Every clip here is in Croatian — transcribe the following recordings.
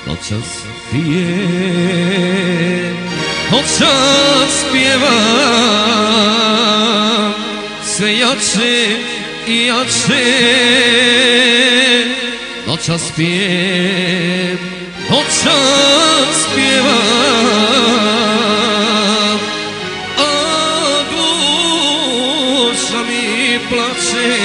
noćas pije, noćas pjeva, sve jače i jače, noćas pije, noćas pjeva, a duša mi plače.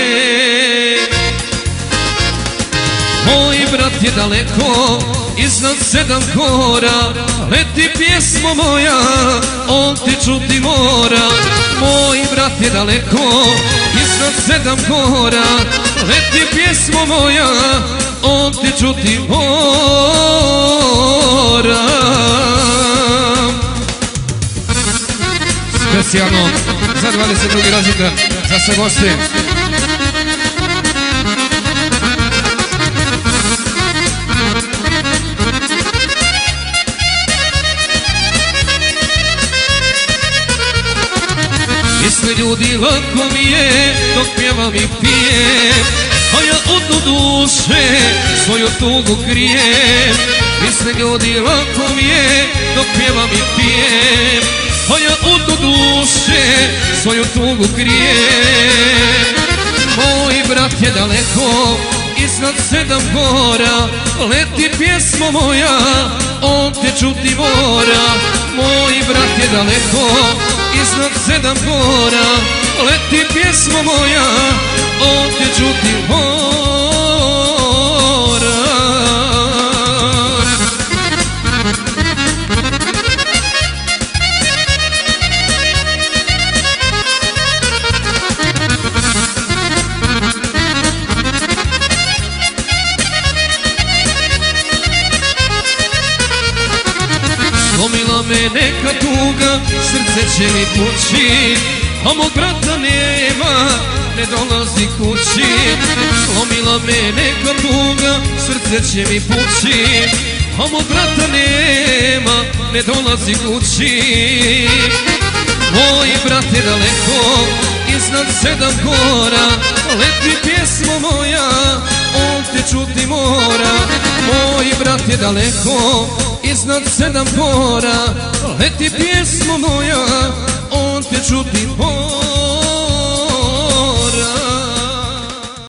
Moj brat je daleko, iznad 7 gora, leti pjesmo moja, on te čuti mora. Moj brat je daleko, iznad 7 gora, leti pjesmo moja, on te čuti mora. Specijalno za 22. rođendan, za sve goste. Misle ljudi lako mi je dok pjevam i pijem, a ja od duše svoju tugu krijem. Misle ljudi lako mi je dok pjevam i pijem, a ja od duše svoju tugu krijem. Moj brat je daleko, iznad 7 gora, leti pjesmo moja, on te čuti mora. Moj brat je daleko, iznad 7 gora, leti pjesmo moja, on te čuti mora. Slomila me neka tuga, srce će mi pući, a mog brata nema, ne dolazi kući. Slomila me neka tuga, srce će mi pući, a mog brata nema, ne dolazi kući. Moj brat je daleko, iznad 7 gora, leti pjesmo moja, on te čuti mora. Moj brat je daleko, iznad 7 gora, leti pjesmo moja, on te čuti mora.